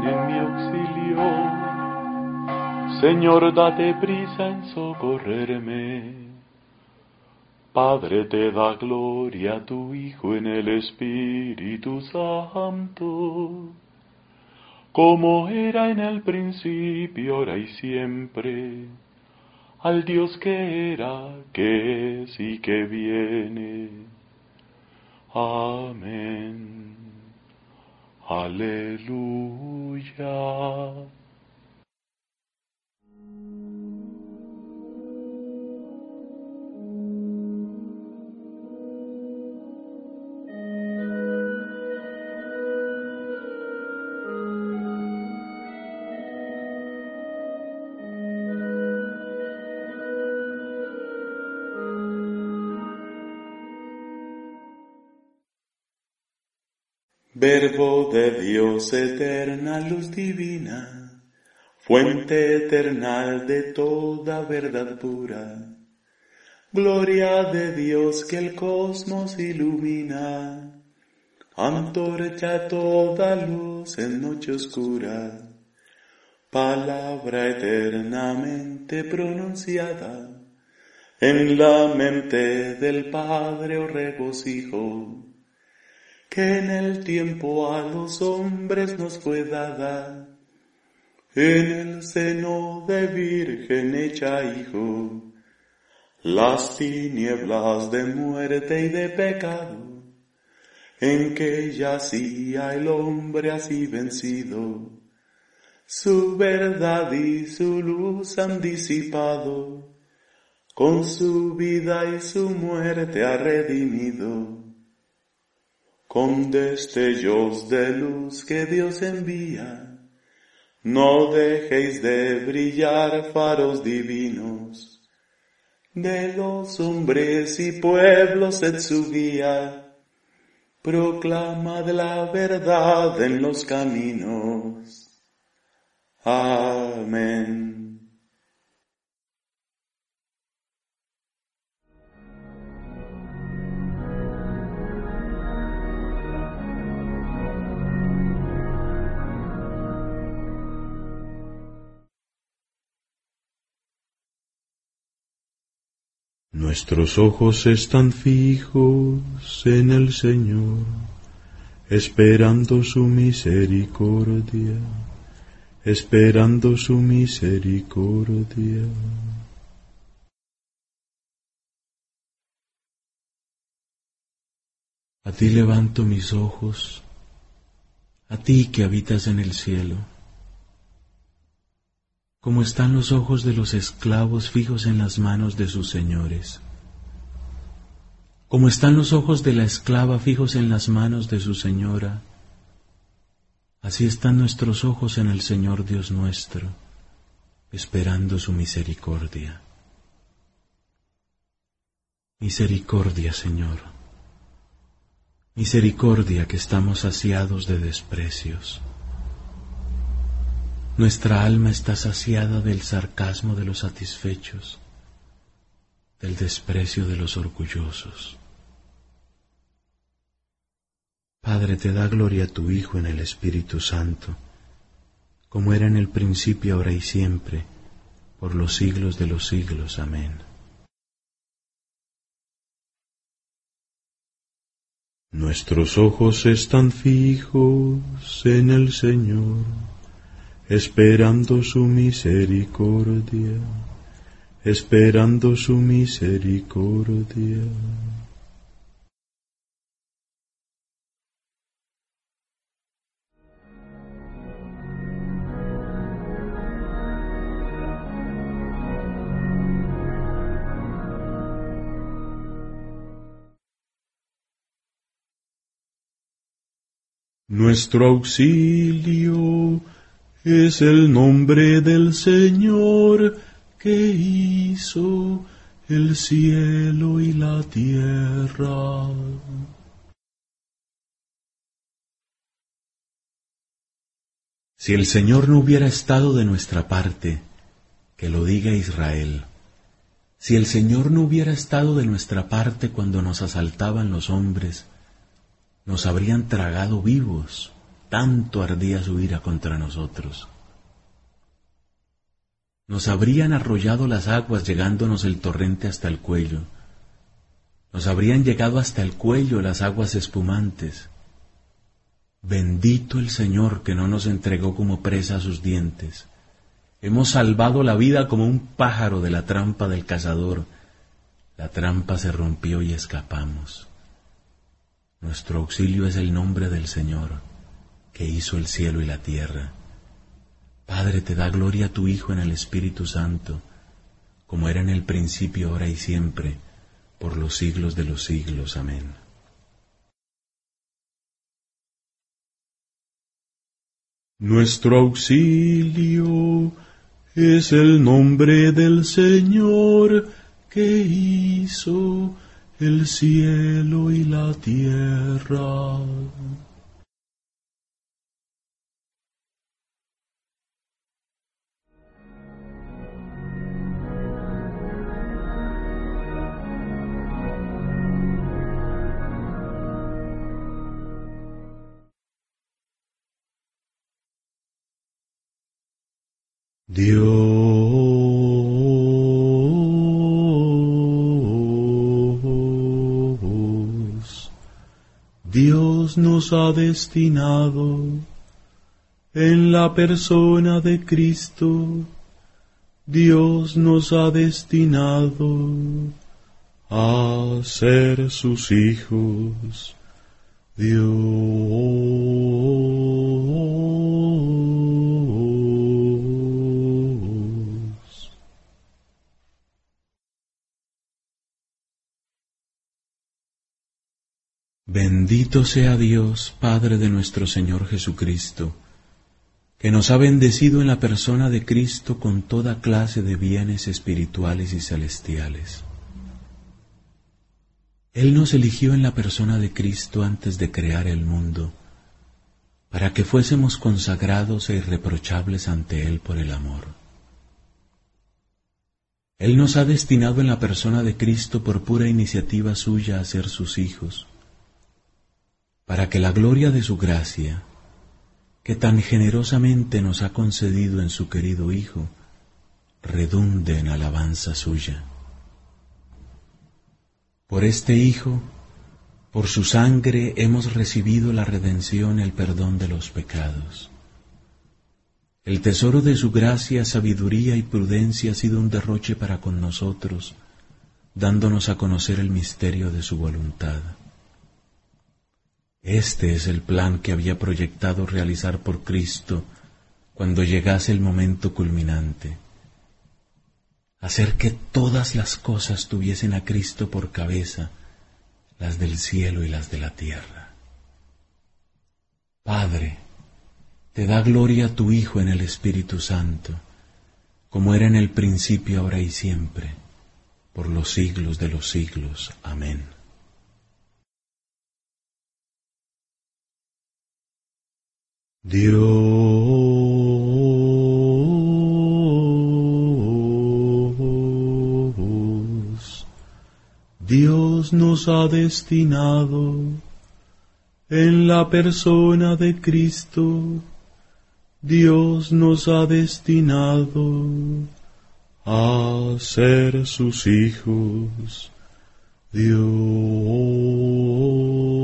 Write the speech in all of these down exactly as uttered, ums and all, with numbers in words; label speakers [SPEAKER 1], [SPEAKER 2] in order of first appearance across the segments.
[SPEAKER 1] en mi auxilio. Señor, date prisa en socorrerme. Padre, te da gloria a tu Hijo en el Espíritu Santo, como era en el principio, ahora y siempre, al Dios que era, que es y que viene. Amén. Aleluya. Verbo de Dios, eterna luz divina, fuente eternal de toda verdad pura, gloria de Dios que el cosmos ilumina, antorcha toda luz en noche oscura, palabra eternamente pronunciada, en la mente del Padre o regocijo, que en el tiempo a los hombres nos fue dada, en el seno de Virgen hecha hijo, las tinieblas de muerte y de pecado, en que yacía el hombre así vencido, su verdad y su luz han disipado, con su vida y su muerte ha redimido. Con destellos de luz que Dios envía, no dejéis de brillar faros divinos, de los hombres y pueblos sed su guía, proclamad la verdad en los caminos. Amén.
[SPEAKER 2] Nuestros ojos están fijos en el Señor, esperando su misericordia, esperando su misericordia. A ti levanto mis ojos, a ti que habitas en el cielo. Como están los ojos de los esclavos fijos en las manos de sus señores, como están los ojos de la esclava fijos en las manos de su señora, así están nuestros ojos en el Señor Dios nuestro, esperando su misericordia. Misericordia, Señor, misericordia que estamos saciados de desprecios. Nuestra alma está saciada del sarcasmo de los satisfechos, del desprecio de los orgullosos. Padre, te da gloria a tu Hijo en el Espíritu Santo, como era en el principio, ahora y siempre, por los siglos de los siglos. Amén. Nuestros ojos están fijos en el Señor, esperando su misericordia, esperando su misericordia. Nuestro auxilio es el nombre del Señor, que hizo el cielo y la tierra. Si el Señor no hubiera estado de nuestra parte, que lo diga Israel. Si el Señor no hubiera estado de nuestra parte cuando nos asaltaban los hombres, nos habrían tragado vivos tanto ardía su ira contra nosotros. Nos habrían arrollado las aguas llegándonos el torrente hasta el cuello. Nos habrían llegado hasta el cuello las aguas espumantes. Bendito el Señor que no nos entregó como presa a sus dientes. Hemos salvado la vida como un pájaro de la trampa del cazador. La trampa se rompió y escapamos. Nuestro auxilio es el nombre del Señor, que hizo el cielo y la tierra. Padre, te da gloria a tu Hijo en el Espíritu Santo, como era en el principio, ahora y siempre, por los siglos de los siglos. Amén.
[SPEAKER 1] Nuestro auxilio es el nombre del Señor, que hizo el cielo y la tierra. Dios, Dios nos ha destinado en la persona de Cristo, Dios nos ha destinado a ser sus hijos. Dios.
[SPEAKER 2] Bendito sea Dios, Padre de nuestro Señor Jesucristo, que nos ha bendecido en la persona de Cristo con toda clase de bienes espirituales y celestiales. Él nos eligió en la persona de Cristo antes de crear el mundo, para que fuésemos consagrados e irreprochables ante Él por el amor. Él nos ha destinado en la persona de Cristo por pura iniciativa suya a ser sus hijos, para que la gloria de su gracia, que tan generosamente nos ha concedido en su querido Hijo, redunde en alabanza suya. Por este Hijo, por su sangre hemos recibido la redención y el perdón de los pecados. El tesoro de su gracia, sabiduría y prudencia ha sido un derroche para con nosotros, dándonos a conocer el misterio de su voluntad. Este es el plan que había proyectado realizar por Cristo cuando llegase el momento culminante: hacer que todas las cosas tuviesen a Cristo por cabeza, las del cielo y las de la tierra. Padre, te da gloria a tu Hijo en el Espíritu Santo, como era en el principio, ahora y siempre, por los siglos de los siglos. Amén.
[SPEAKER 1] Dios, Dios nos ha destinado en la persona de Cristo, Dios nos ha destinado a ser sus hijos. Dios.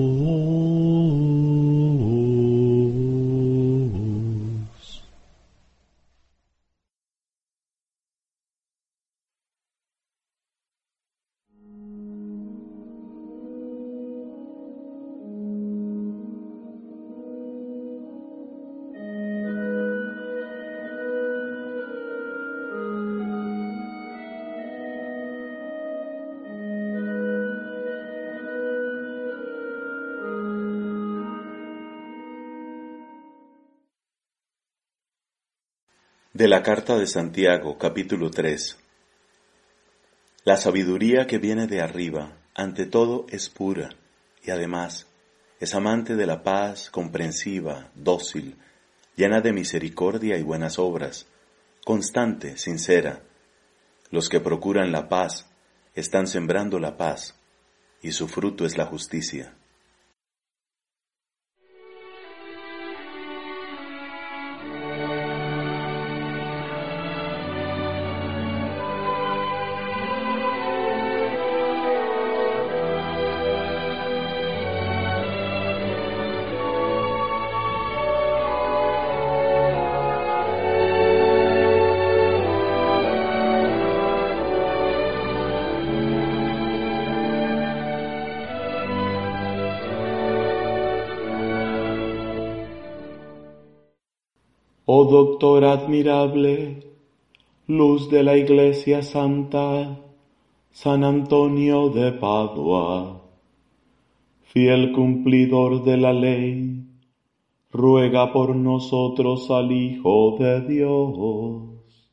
[SPEAKER 3] De la carta de Santiago, capítulo tres. La sabiduría que viene de arriba, ante todo, es pura, y además es amante de la paz, comprensiva, dócil, llena de misericordia y buenas obras, constante, sincera. Los que procuran la paz están sembrando la paz, y su fruto es la justicia.
[SPEAKER 1] Oh Doctor admirable, luz de la Iglesia Santa, San Antonio de Padua, fiel cumplidor de la ley, ruega por nosotros al Hijo de Dios.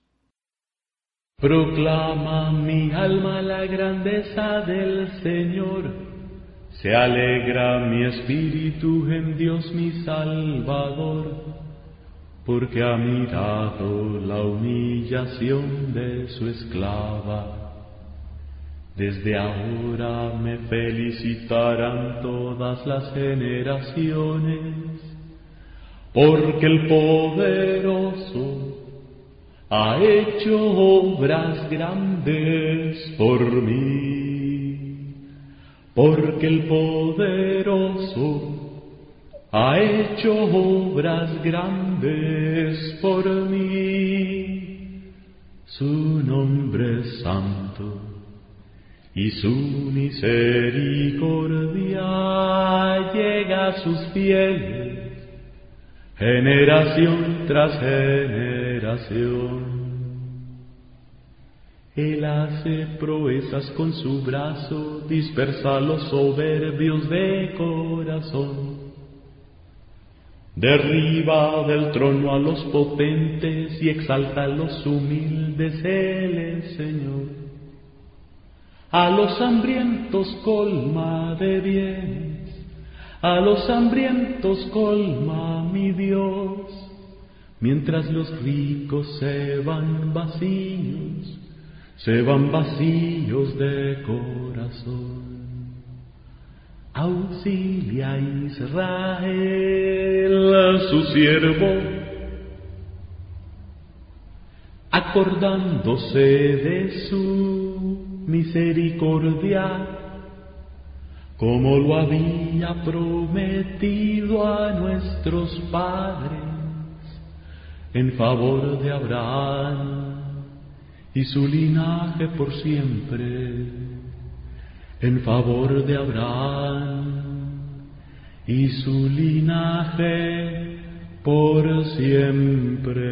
[SPEAKER 2] Proclama mi alma la grandeza del Señor, se alegra mi espíritu en Dios mi Salvador, porque ha mirado la humillación de su esclava. Desde ahora me felicitarán todas las generaciones, porque el poderoso ha hecho obras grandes por mí, porque el poderoso ha hecho obras grandes por mí. Su nombre es santo y su misericordia llega a sus fieles, generación tras generación. Él hace proezas con su brazo, dispersa a los soberbios de corazón. Derriba del trono a los potentes y exalta a los humildes, Él es Señor. A los hambrientos colma de bienes, a los hambrientos colma mi Dios, mientras los ricos se van vacíos, se van vacíos de corazón. Auxilia a Israel, a su siervo, acordándose de su misericordia, como lo había prometido a nuestros padres, en favor de Abraham y su linaje por siempre. En favor de Abraham y su linaje por siempre.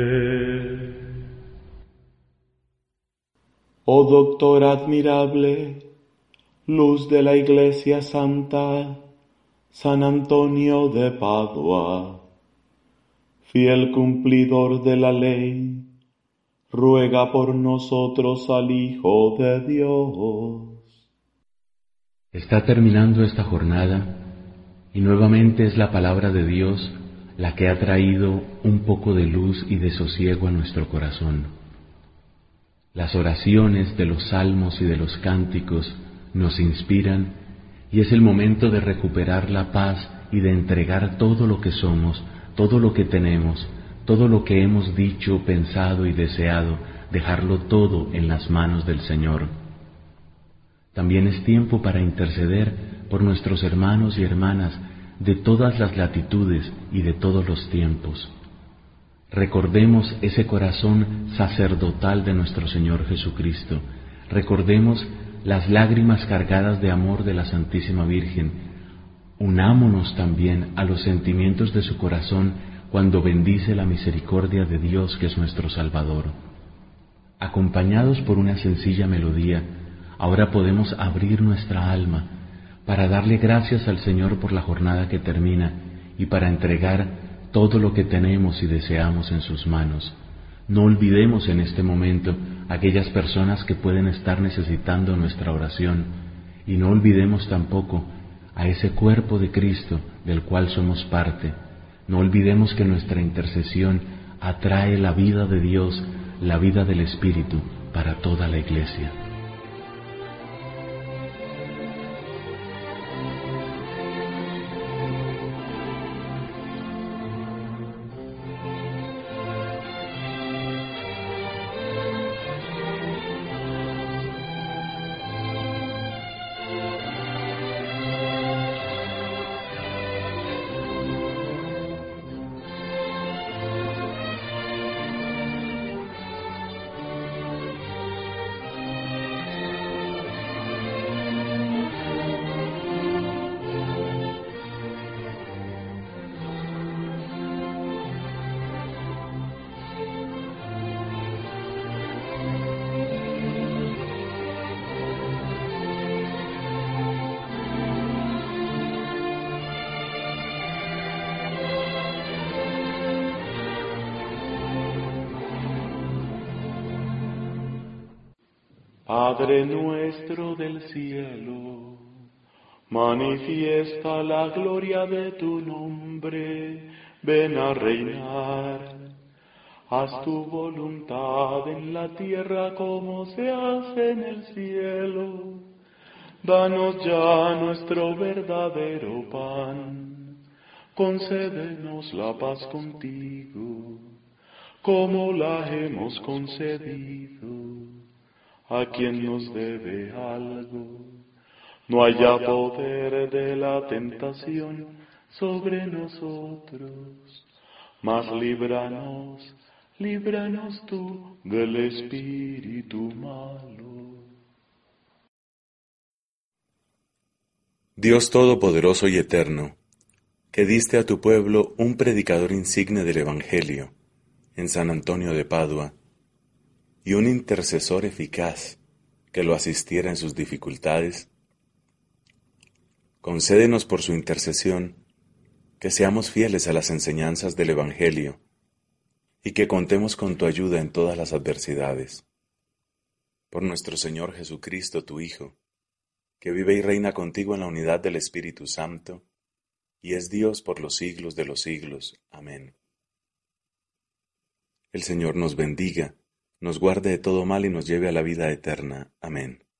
[SPEAKER 1] Oh Doctor admirable, luz de la Iglesia Santa, San Antonio de Padua, fiel cumplidor de la ley, ruega por nosotros al Hijo de Dios.
[SPEAKER 2] Está terminando esta jornada y nuevamente es la palabra de Dios la que ha traído un poco de luz y de sosiego a nuestro corazón. Las oraciones de los salmos y de los cánticos nos inspiran y es el momento de recuperar la paz y de entregar todo lo que somos, todo lo que tenemos, todo lo que hemos dicho, pensado y deseado, dejarlo todo en las manos del Señor. También es tiempo para interceder por nuestros hermanos y hermanas de todas las latitudes y de todos los tiempos. Recordemos ese corazón sacerdotal de nuestro Señor Jesucristo. Recordemos las lágrimas cargadas de amor de la Santísima Virgen. Unámonos también a los sentimientos de su corazón cuando bendice la misericordia de Dios que es nuestro Salvador. Acompañados por una sencilla melodía, ahora podemos abrir nuestra alma para darle gracias al Señor por la jornada que termina y para entregar todo lo que tenemos y deseamos en sus manos. No olvidemos en este momento aquellas personas que pueden estar necesitando nuestra oración y no olvidemos tampoco a ese cuerpo de Cristo del cual somos parte. No olvidemos que nuestra intercesión atrae la vida de Dios, la vida del Espíritu para toda la Iglesia.
[SPEAKER 1] Padre nuestro del cielo, manifiesta la gloria de tu nombre, ven a reinar. Haz tu voluntad en la tierra como se hace en el cielo. Danos ya nuestro verdadero pan. Concédenos la paz contigo, como la hemos concedido a quien nos debe algo. No haya poder de la tentación sobre nosotros, mas líbranos, líbranos tú del espíritu malo.
[SPEAKER 3] Dios Todopoderoso y Eterno, que diste a tu pueblo un predicador insigne del Evangelio, en San Antonio de Padua, y un intercesor eficaz que lo asistiera en sus dificultades, concédenos por su intercesión que seamos fieles a las enseñanzas del Evangelio y que contemos con tu ayuda en todas las adversidades. Por nuestro Señor Jesucristo, tu Hijo, que vive y reina contigo en la unidad del Espíritu Santo, y es Dios por los siglos de los siglos. Amén. El Señor nos bendiga, nos guarde de todo mal y nos lleve a la vida eterna. Amén.